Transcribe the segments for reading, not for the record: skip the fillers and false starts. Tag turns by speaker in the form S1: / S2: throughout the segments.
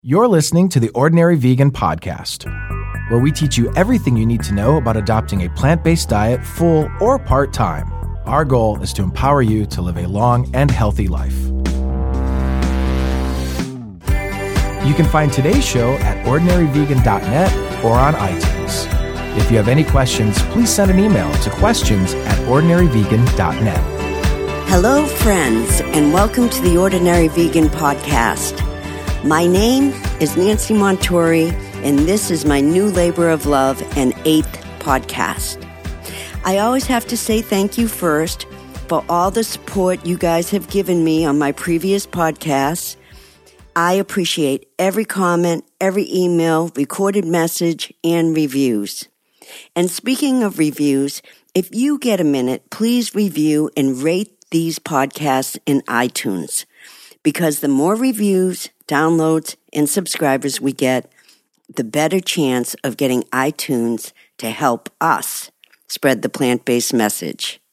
S1: You're listening to the Ordinary Vegan Podcast, where we teach you everything you need to know about adopting a plant-based diet full or part-time. Our goal is to empower you to live a long and healthy life. You can find today's show at ordinaryvegan.net or on iTunes. If you have any questions, please send an email to questions@ordinaryvegan.net.
S2: Hello, friends, and welcome to the Ordinary Vegan Podcast. My name is Nancy Montori, and this is my new labor of love and 8th podcast. I always have to say thank you first for all the support you guys have given me on my previous podcasts. I appreciate every comment, every email, recorded message, and reviews. And speaking of reviews, if you get a minute, please review and rate these podcasts in iTunes, because the more reviews, downloads, and subscribers we get, the better chance of getting iTunes to help us spread the plant-based message.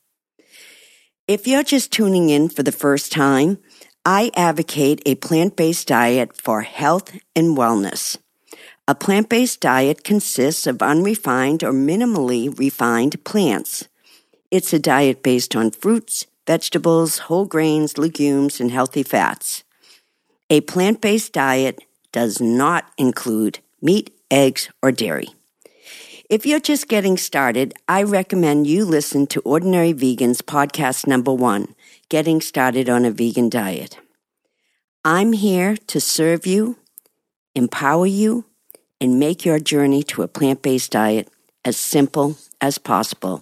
S2: If you're just tuning in for the first time, I advocate a plant-based diet for health and wellness. A plant-based diet consists of unrefined or minimally refined plants. It's a diet based on fruits, vegetables, whole grains, legumes, and healthy fats. A plant-based diet does not include meat, eggs, or dairy. If you're just getting started, I recommend you listen to Ordinary Vegan's podcast number 1, Getting Started on a Vegan Diet. I'm here to serve you, empower you, and make your journey to a plant-based diet as simple as possible.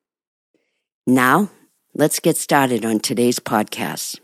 S2: Now, let's get started on today's podcast.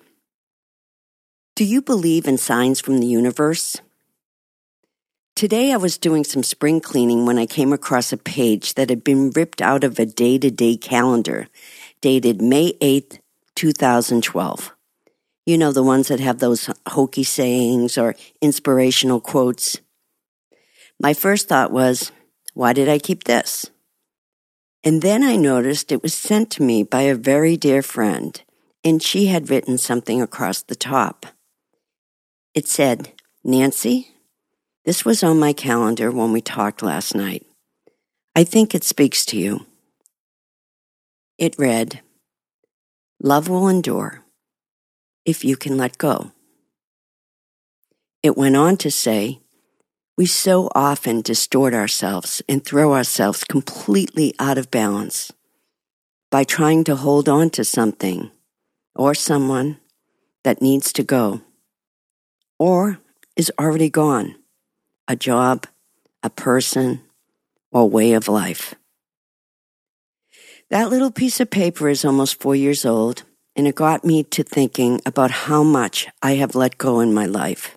S2: Do you believe in signs from the universe? Today I was doing some spring cleaning when I came across a page that had been ripped out of a day-to-day calendar dated May 8th, 2012. You know, the ones that have those hokey sayings or inspirational quotes. My first thought was, why did I keep this? And then I noticed it was sent to me by a very dear friend, and she had written something across the top. It said, "Nancy, this was on my calendar when we talked last night. I think it speaks to you." It read, "Love will endure if you can let go." It went on to say, "We so often distort ourselves and throw ourselves completely out of balance by trying to hold on to something or someone that needs to go or is already gone, a job, a person, or way of life." That little piece of paper is almost 4 years old, and it got me to thinking about how much I have let go in my life.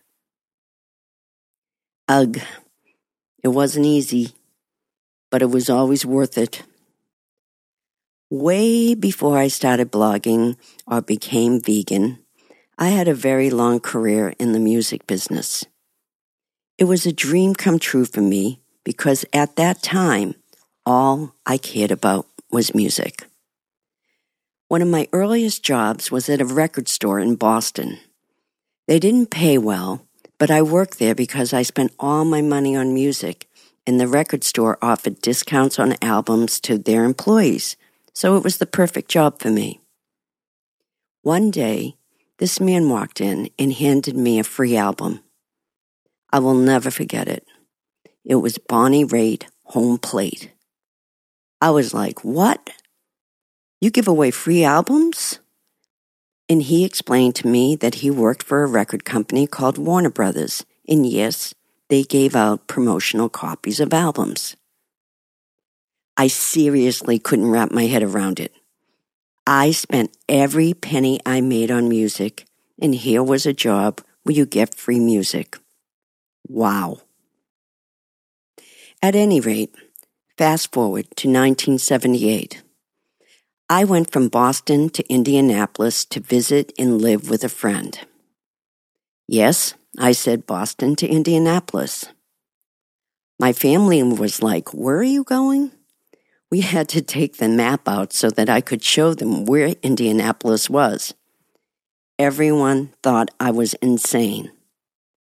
S2: Ugh, it wasn't easy, but it was always worth it. Way before I started blogging or became vegan, I had a very long career in the music business. It was a dream come true for me because at that time, all I cared about was music. One of my earliest jobs was at a record store in Boston. They didn't pay well, but I worked there because I spent all my money on music, and the record store offered discounts on albums to their employees, so it was the perfect job for me. One day, this man walked in and handed me a free album. I will never forget it. It was Bonnie Raitt, Home Plate. I was like, "What? You give away free albums?" And he explained to me that he worked for a record company called Warner Brothers, and yes, they gave out promotional copies of albums. I seriously couldn't wrap my head around it. I spent every penny I made on music, and here was a job where you get free music. Wow. At any rate, fast forward to 1978. I went from Boston to Indianapolis to visit and live with a friend. Yes, I said Boston to Indianapolis. My family was like, "Where are you going?" We had to take the map out so that I could show them where Indianapolis was. Everyone thought I was insane.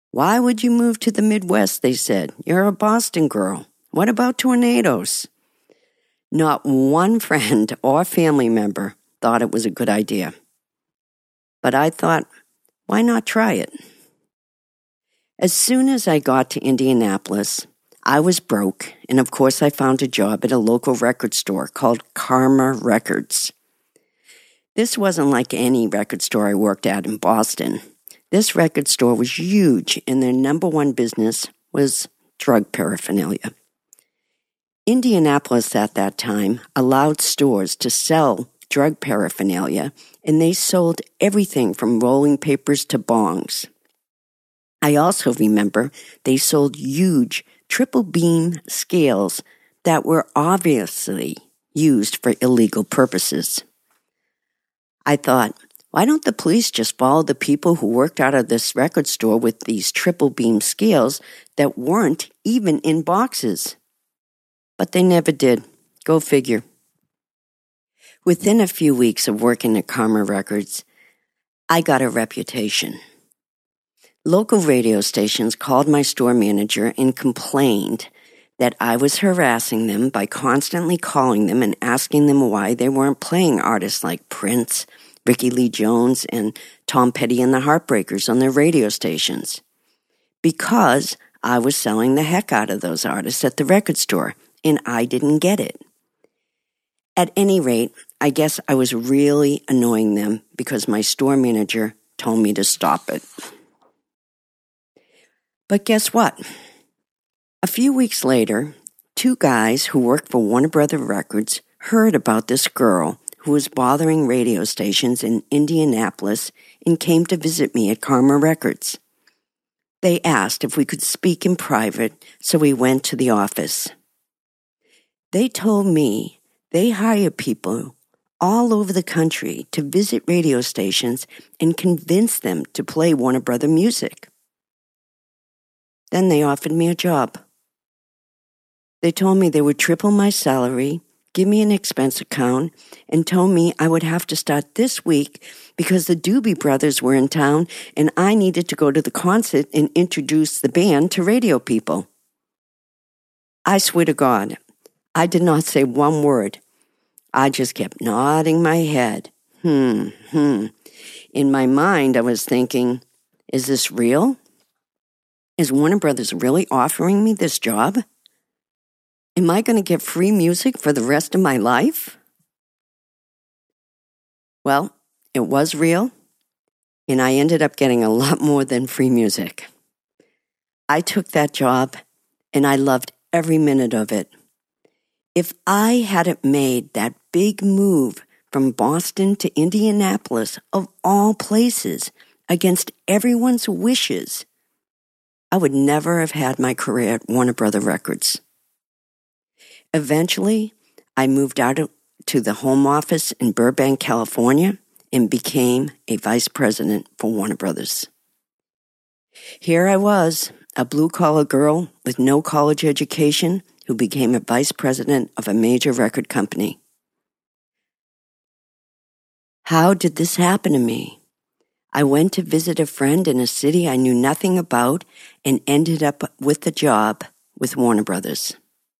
S2: Why would you move to the Midwest, they said. You're a Boston girl. What about tornadoes? Not one friend or family member thought it was a good idea. But I thought, why not try it? As soon as I got to Indianapolis, I was broke, and of course I found a job at a local record store called Karma Records. This wasn't like any record store I worked at in Boston. This record store was huge, and their number one business was drug paraphernalia. Indianapolis at that time allowed stores to sell drug paraphernalia, and they sold everything from rolling papers to bongs. I also remember they sold huge triple beam scales that were obviously used for illegal purposes. I thought, why don't the police just follow the people who worked out of this record store with these triple beam scales that weren't even in boxes? But they never did. Go figure. Within a few weeks of working at Karma Records, I got a reputation. Local radio stations called my store manager and complained that I was harassing them by constantly calling them and asking them why they weren't playing artists like Prince, Ricky Lee Jones, and Tom Petty and the Heartbreakers on their radio stations. Because I was selling the heck out of those artists at the record store, and I didn't get it. At any rate, I guess I was really annoying them because my store manager told me to stop it. But guess what? A few weeks later, two guys who worked for Warner Brothers Records heard about this girl who was bothering radio stations in Indianapolis and came to visit me at Karma Records. They asked if we could speak in private, so we went to the office. They told me they hire people all over the country to visit radio stations and convince them to play Warner Brothers music. Then they offered me a job. They told me they would triple my salary, give me an expense account, and told me I would have to start this week because the Doobie Brothers were in town and I needed to go to the concert and introduce the band to radio people. I swear to God, I did not say one word. I just kept nodding my head. In my mind, I was thinking, is this real? Is Warner Brothers really offering me this job? Am I going to get free music for the rest of my life? Well, it was real, and I ended up getting a lot more than free music. I took that job, and I loved every minute of it. If I hadn't made that big move from Boston to Indianapolis, of all places, against everyone's wishes, I would never have had my career at Warner Brothers Records. Eventually, I moved out to the home office in Burbank, California, and became a vice president for Warner Brothers. Here I was, a blue-collar girl with no college education who became a vice president of a major record company. How did this happen to me? I went to visit a friend in a city I knew nothing about and ended up with a job with Warner Brothers.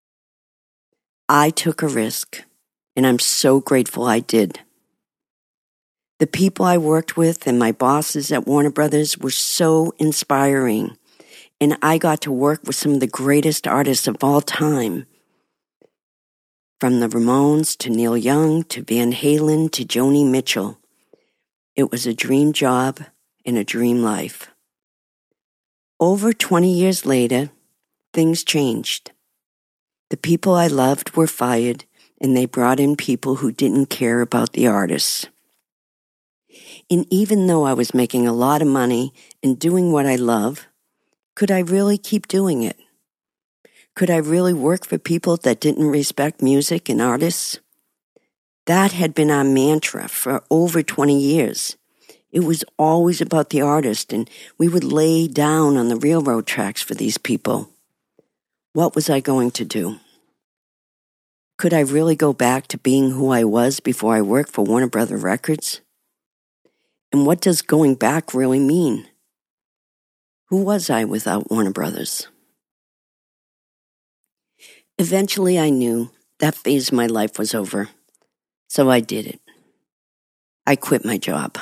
S2: I took a risk, and I'm so grateful I did. The people I worked with and my bosses at Warner Brothers were so inspiring, and I got to work with some of the greatest artists of all time. From the Ramones to Neil Young to Van Halen to Joni Mitchell. It was a dream job and a dream life. Over 20 years later, things changed. The people I loved were fired, and they brought in people who didn't care about the artists. And even though I was making a lot of money and doing what I love, could I really keep doing it? Could I really work for people that didn't respect music and artists? That had been our mantra for over 20 years. It was always about the artist, and we would lay down on the railroad tracks for these people. What was I going to do? Could I really go back to being who I was before I worked for Warner Brothers Records? And what does going back really mean? Who was I without Warner Brothers? Eventually, I knew that phase of my life was over, so I did it. I quit my job.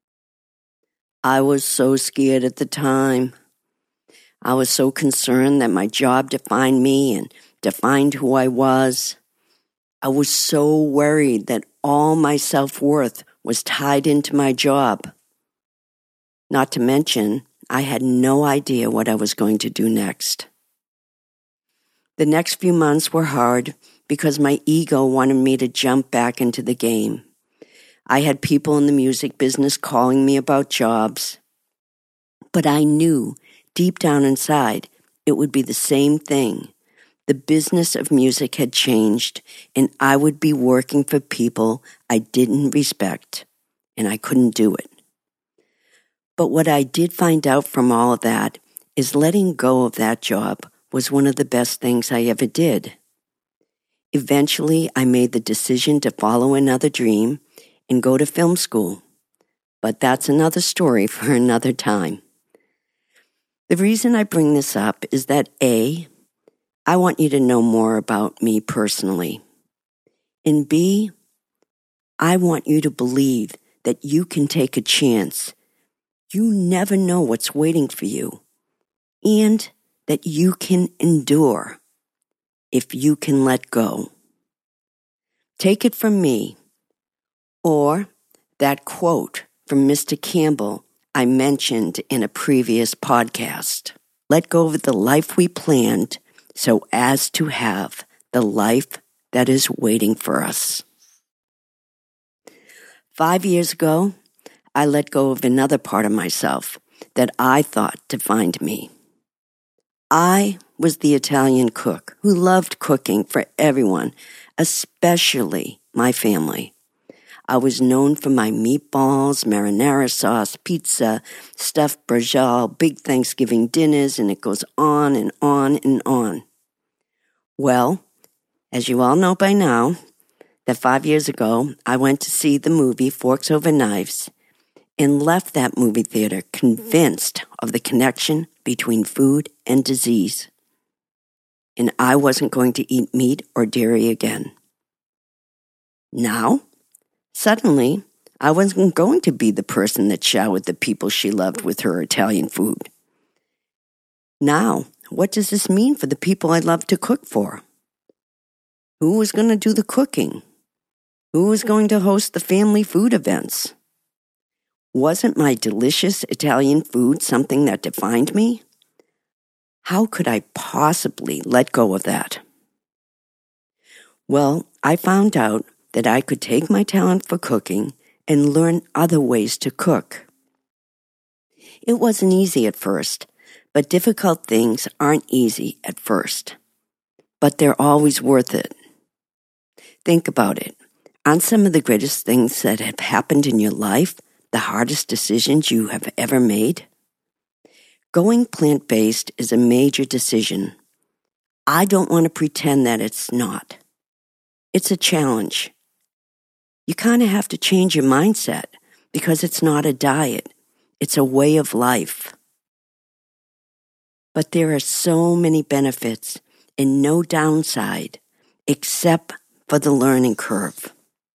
S2: I was so scared at the time. I was so concerned that my job defined me and defined who I was. I was so worried that all my self-worth was tied into my job. Not to mention, I had no idea what I was going to do next. The next few months were hard because my ego wanted me to jump back into the game. I had people in the music business calling me about jobs, but I knew deep down inside it would be the same thing. The business of music had changed, and I would be working for people I didn't respect, and I couldn't do it. But what I did find out from all of that is letting go of that job was one of the best things I ever did. Eventually, I made the decision to follow another dream and go to film school. But that's another story for another time. The reason I bring this up is that A, I want you to know more about me personally. And B, I want you to believe that you can take a chance. You never know what's waiting for you. And that you can endure if you can let go. Take it from me, or that quote from Mr. Campbell I mentioned in a previous podcast. Let go of the life we planned so as to have the life that is waiting for us. 5 years ago, I let go of another part of myself that I thought defined me. I was the Italian cook who loved cooking for everyone, especially my family. I was known for my meatballs, marinara sauce, pizza, stuffed brinjal, big Thanksgiving dinners, and it goes on and on and on. Well, as you all know by now, that 5 years ago, I went to see the movie Forks Over Knives and left that movie theater convinced of the connection between food and disease. And I wasn't going to eat meat or dairy again. Now, suddenly, I wasn't going to be the person that showered the people she loved with her Italian food. Now, what does this mean for the people I love to cook for? Who was going to do the cooking? Who was going to host the family food events? Wasn't my delicious Italian food something that defined me? How could I possibly let go of that? Well, I found out that I could take my talent for cooking and learn other ways to cook. It wasn't easy at first, but difficult things aren't easy at first. But they're always worth it. Think about it. Aren't some of the greatest things that have happened in your life the hardest decisions you have ever made? Going plant-based is a major decision. I don't want to pretend that it's not. It's a challenge. You kind of have to change your mindset because it's not a diet. It's a way of life. But there are so many benefits and no downside except for the learning curve.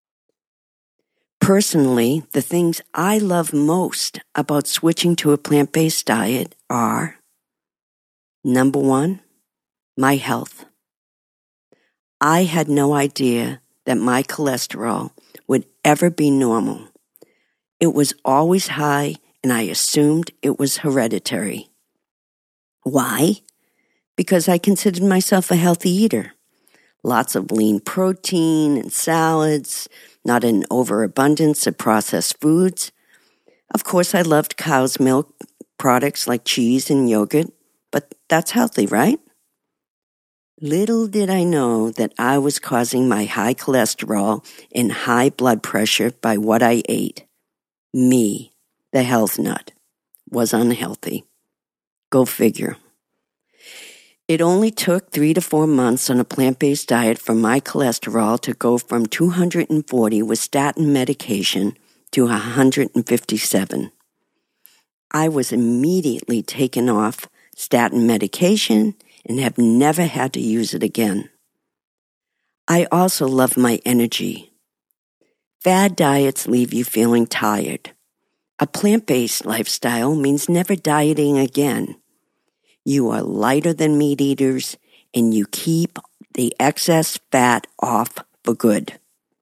S2: Personally, the things I love most about switching to a plant-based diet are, number one, my health. I had no idea that my cholesterol would ever be normal. It was always high, and I assumed it was hereditary. Why? Because I considered myself a healthy eater. Lots of lean protein and salads, not an overabundance of processed foods. Of course, I loved cow's milk products like cheese and yogurt, but that's healthy, right? Little did I know that I was causing my high cholesterol and high blood pressure by what I ate. Me, the health nut, was unhealthy. Go figure. It only took 3 to 4 months on a plant-based diet for my cholesterol to go from 240 with statin medication to 157. I was immediately taken off statin medication and have never had to use it again. I also love my energy. Fad diets leave you feeling tired. A plant-based lifestyle means never dieting again. You are lighter than meat eaters, and you keep the excess fat off for good.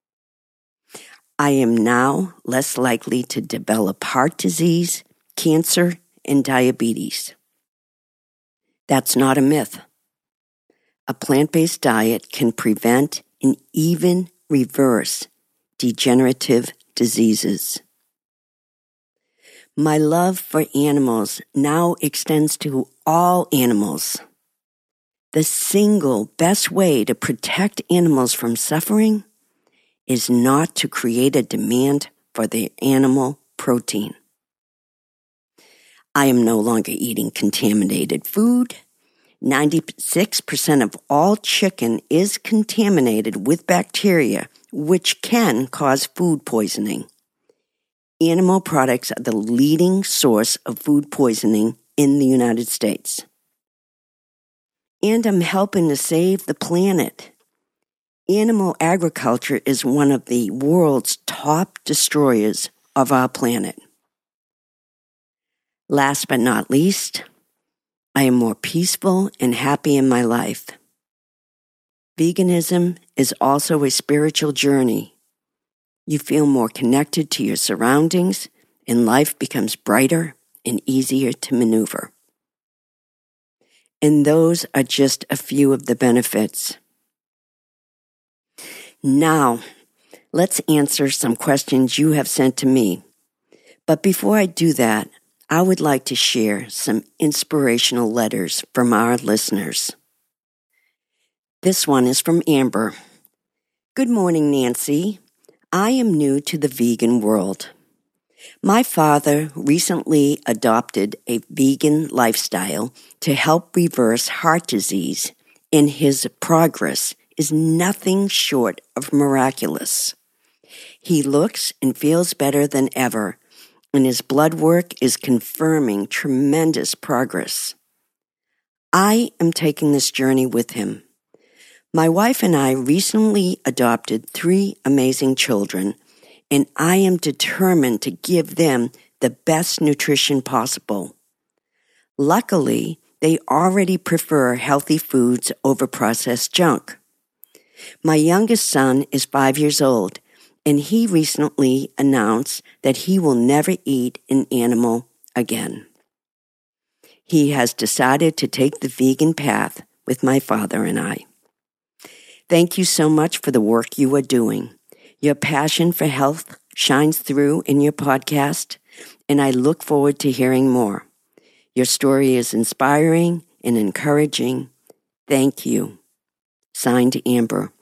S2: I am now less likely to develop heart disease, cancer, and diabetes. That's not a myth. A plant-based diet can prevent and even reverse degenerative diseases. My love for animals now extends to all animals. The single best way to protect animals from suffering is not to create a demand for the animal protein. I am no longer eating contaminated food. 96% of all chicken is contaminated with bacteria, which can cause food poisoning. Animal products are the leading source of food poisoning in the United States. And I'm helping to save the planet. Animal agriculture is one of the world's top destroyers of our planet. Last but not least, I am more peaceful and happy in my life. Veganism is also a spiritual journey. You feel more connected to your surroundings, and life becomes brighter and easier to maneuver. And those are just a few of the benefits. Now, let's answer some questions you have sent to me. But before I do that, I would like to share some inspirational letters from our listeners. This one is from Amber. Good morning, Nancy. I am new to the vegan world. My father recently adopted a vegan lifestyle to help reverse heart disease, and his progress is nothing short of miraculous. He looks and feels better than ever, and his blood work is confirming tremendous progress. I am taking this journey with him. My wife and I recently adopted 3 amazing children, and I am determined to give them the best nutrition possible. Luckily, they already prefer healthy foods over processed junk. My youngest son is 5 years old, and he recently announced that he will never eat an animal again. He has decided to take the vegan path with my father and I. Thank you so much for the work you are doing. Your passion for health shines through in your podcast, and I look forward to hearing more. Your story is inspiring and encouraging. Thank you. Signed, Amber.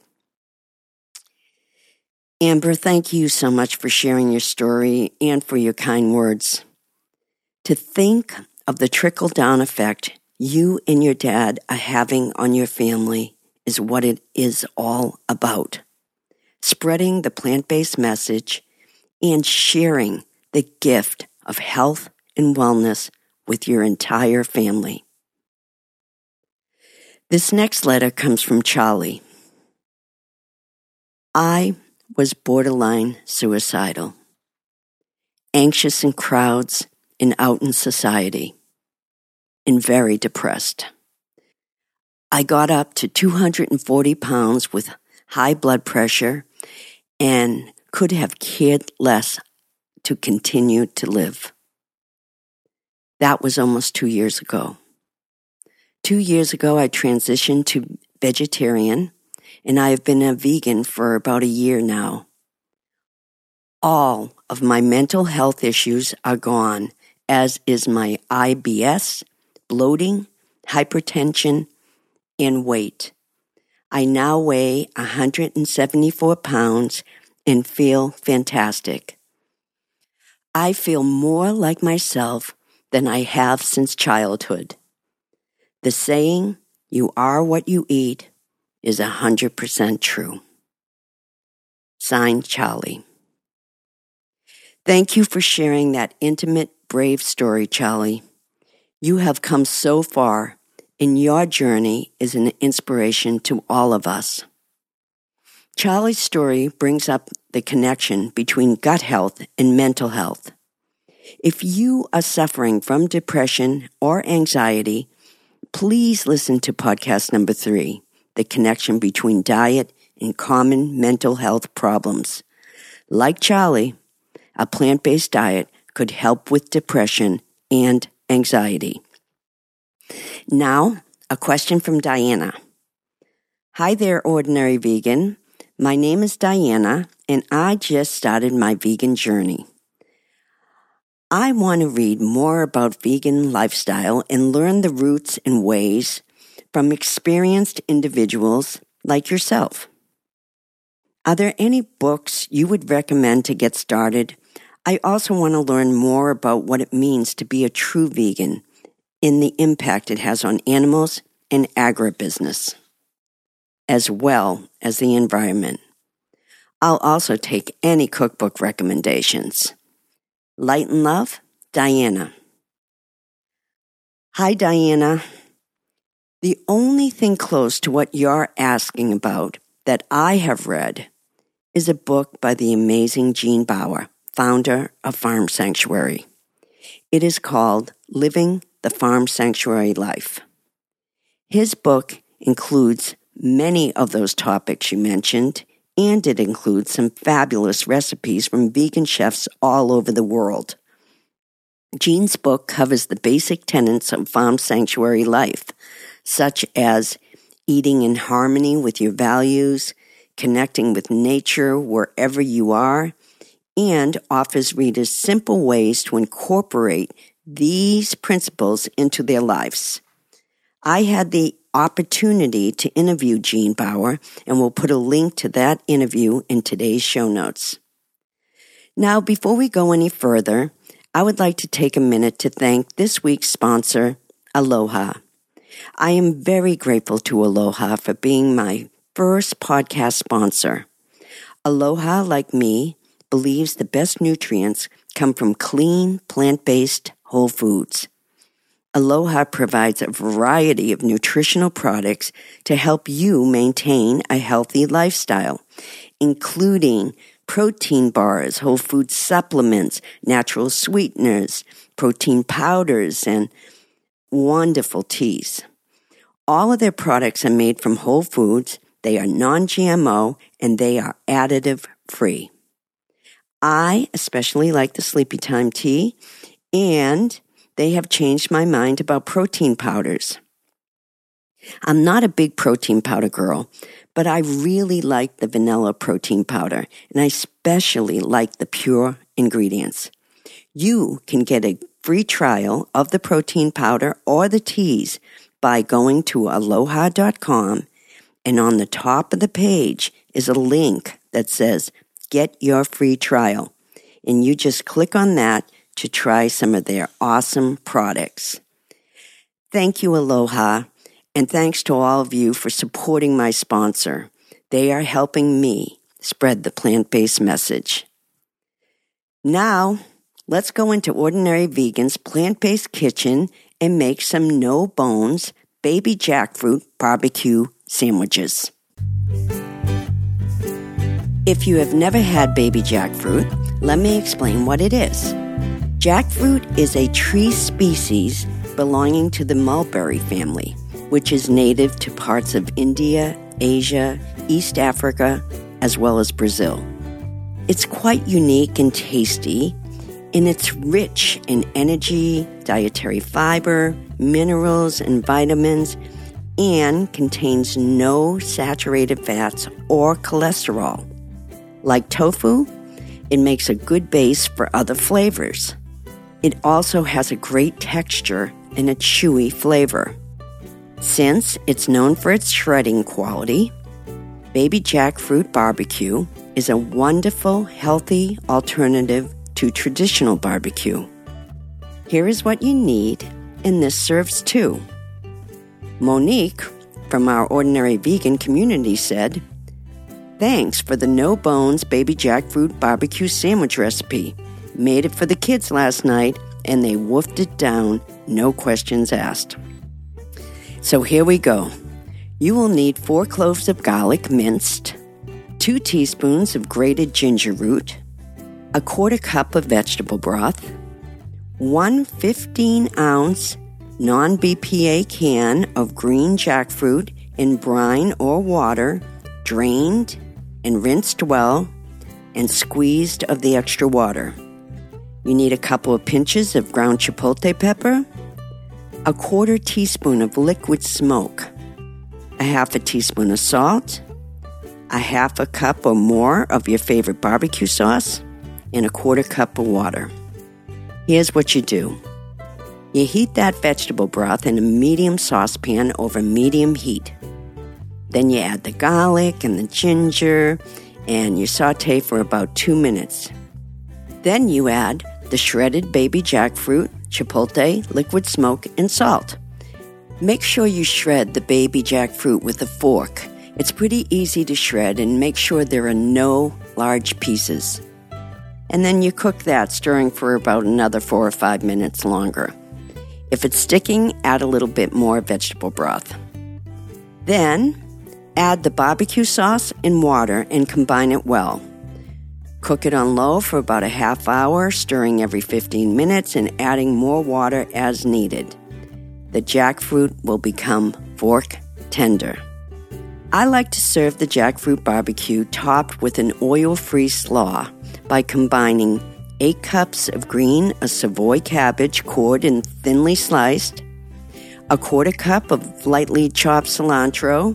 S2: Amber, thank you so much for sharing your story and for your kind words. To think of the trickle-down effect you and your dad are having on your family is what it is all about. Spreading the plant-based message and sharing the gift of health and wellness with your entire family. This next letter comes from Charlie. I was borderline suicidal, anxious in crowds and out in society, and very depressed. I got up to 240 pounds with high blood pressure and could have cared less to continue to live. That was almost 2 years ago. 2 years ago, I transitioned to vegetarian, and I have been a vegan for about a year now. All of my mental health issues are gone, as is my IBS, bloating, hypertension, and weight. I now weigh 174 pounds and feel fantastic. I feel more like myself than I have since childhood. The saying, "You are what you eat," is 100% true. Signed, Charlie. Thank you for sharing that intimate, brave story, Charlie. You have come so far, and your journey is an inspiration to all of us. Charlie's story brings up the connection between gut health and mental health. If you are suffering from depression or anxiety, please listen to podcast number 3, The Connection Between Diet and Common Mental Health Problems. Like Charlie, a plant-based diet could help with depression and anxiety. Now, a question from Diana. Hi there, Ordinary Vegan. My name is Diana, and I just started my vegan journey. I want to read more about vegan lifestyle and learn the roots and ways from experienced individuals like yourself. Are there any books you would recommend to get started? I also want to learn more about what it means to be a true vegan and the impact it has on animals and agribusiness, as well as the environment. I'll also take any cookbook recommendations. Light and love, Diana. Hi, Diana. The only thing close to what you're asking about that I have read is a book by the amazing Gene Baur, founder of Farm Sanctuary. It is called Living the Farm Sanctuary Life. His book includes many of those topics you mentioned, and it includes some fabulous recipes from vegan chefs all over the world. Gene's book covers the basic tenets of farm sanctuary life, such as eating in harmony with your values, connecting with nature wherever you are, and offers readers simple ways to incorporate these principles into their lives. I had the opportunity to interview Gene Baur, and we'll put a link to that interview in today's show notes. Now, before we go any further, I would like to take a minute to thank this week's sponsor, Aloha. I am very grateful to Aloha for being my first podcast sponsor. Aloha, like me, believes the best nutrients come from clean, plant-based whole foods. Aloha provides a variety of nutritional products to help you maintain a healthy lifestyle, including protein bars, whole food supplements, natural sweeteners, protein powders, and wonderful teas. All of their products are made from whole foods, they are non-GMO, and they are additive-free. I especially like the Sleepy Time tea, and they have changed my mind about protein powders. I'm not a big protein powder girl, but I really like the vanilla protein powder, and I especially like the pure ingredients. You can get a free trial of the protein powder or the teas by going to aloha.com, and on the top of the page is a link that says, Get Your Free Trial, and you just click on that to try some of their awesome products. Thank you, Aloha, and thanks to all of you for supporting my sponsor. They are helping me spread the plant-based message. Now, let's go into Ordinary Vegan's plant-based kitchen and make some no-bones baby jackfruit barbecue sandwiches. If you have never had baby jackfruit, let me explain what it is. Jackfruit is a tree species belonging to the mulberry family, which is native to parts of India, Asia, East Africa, as well as Brazil. It's quite unique and tasty, and it's rich in energy, dietary fiber, minerals, and vitamins, and contains no saturated fats or cholesterol. Like tofu, it makes a good base for other flavors. It also has a great texture and a chewy flavor. Since it's known for its shredding quality, baby jackfruit barbecue is a wonderful, healthy alternative to traditional barbecue. Here is what you need, and this serves two. Monique from our Ordinary Vegan community said, "Thanks for the no-bones baby jackfruit barbecue sandwich recipe. Made it for the kids last night, and they wolfed it down, no questions asked. So here we go. You will need 4 cloves of garlic minced, 2 teaspoons of grated ginger root, a 1/4 cup of vegetable broth, 1 15-ounce non-BPA can of green jackfruit in brine or water, drained and rinsed well, and squeezed of the extra water. You need a couple of pinches of ground chipotle pepper, a 1/4 teaspoon of liquid smoke, a 1/2 teaspoon of salt, a 1/2 cup or more of your favorite barbecue sauce, and a 1/4 cup of water. Here's what you do. You heat that vegetable broth in a medium saucepan over medium heat. Then you add the garlic and the ginger, and you saute for about 2 minutes. Then you add the shredded baby jackfruit, chipotle, liquid smoke, and salt. Make sure you shred the baby jackfruit with a fork. It's pretty easy to shred, and make sure there are no large pieces. And then you cook that, stirring for about another 4 or 5 minutes longer. If it's sticking, add a little bit more vegetable broth. Then, add the barbecue sauce and water and combine it well. Cook it on low for about a half hour, stirring every 15 minutes and adding more water as needed. The jackfruit will become fork tender. I like to serve the jackfruit barbecue topped with an oil-free slaw by combining 8 cups of green Savoy cabbage cored and thinly sliced, a 1/4 cup of lightly chopped cilantro,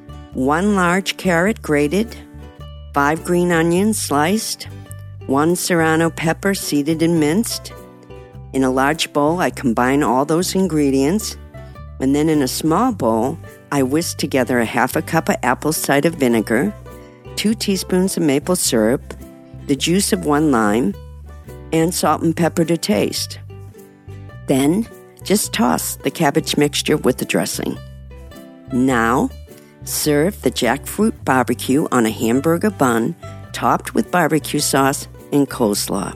S2: 1 large carrot grated, 5 green onions sliced, 1 serrano pepper seeded and minced. In a large bowl, I combine all those ingredients, and then in a small bowl, I whisk together a 1/2 cup of apple cider vinegar, 2 teaspoons of maple syrup, the juice of 1 lime, and salt and pepper to taste. Then, just toss the cabbage mixture with the dressing. Now, serve the jackfruit barbecue on a hamburger bun topped with barbecue sauce and coleslaw.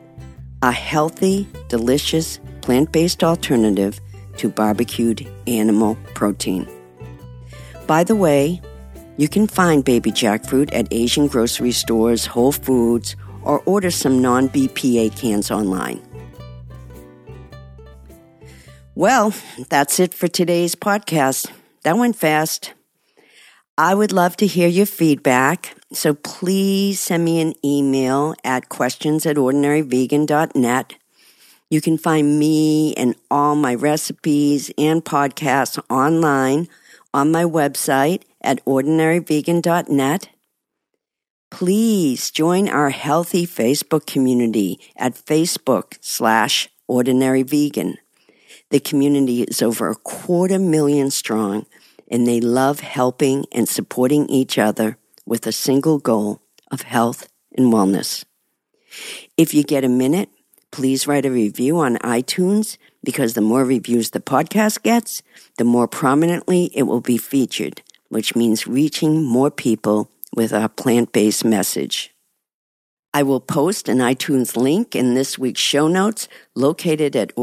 S2: A healthy, delicious, plant-based alternative to barbecued animal protein. By the way, you can find baby jackfruit at Asian grocery stores, Whole Foods, or order some non-BPA cans online. Well, that's it for today's podcast. That went fast. I would love to hear your feedback, so please send me an email at questions@ordinaryvegan.net. You can find me and all my recipes and podcasts online on my website at ordinaryvegan.net. Please join our healthy Facebook community at Facebook.com/ordinaryvegan. The community is over 250,000 strong, and they love helping and supporting each other with a single goal of health and wellness. If you get a minute, please write a review on iTunes, because the more reviews the podcast gets, the more prominently it will be featured, which means reaching more people with our plant-based message. I will post an iTunes link in this week's show notes located at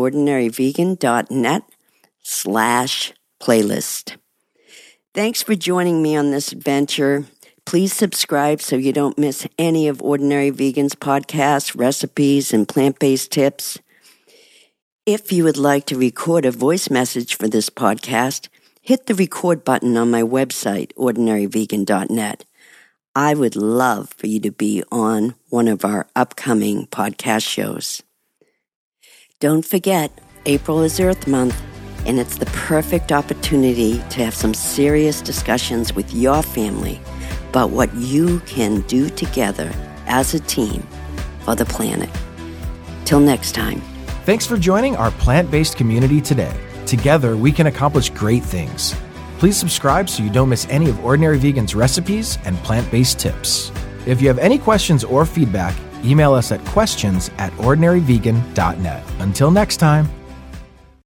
S2: ordinaryvegan.net/playlist. Thanks for joining me on this adventure. Please subscribe so you don't miss any of Ordinary Vegan's podcasts, recipes, and plant-based tips. If you would like to record a voice message for this podcast, hit the record button on my website, ordinaryvegan.net. I would love for you to be on one of our upcoming podcast shows. Don't forget, April is Earth Month, and it's the perfect opportunity to have some serious discussions with your family about what you can do together as a team for the planet. Till next time.
S1: Thanks for joining our plant-based community today. Together, we can accomplish great things. Please subscribe so you don't miss any of Ordinary Vegan's recipes and plant-based tips. If you have any questions or feedback, email us at questions@ordinaryvegan.net. Until next time.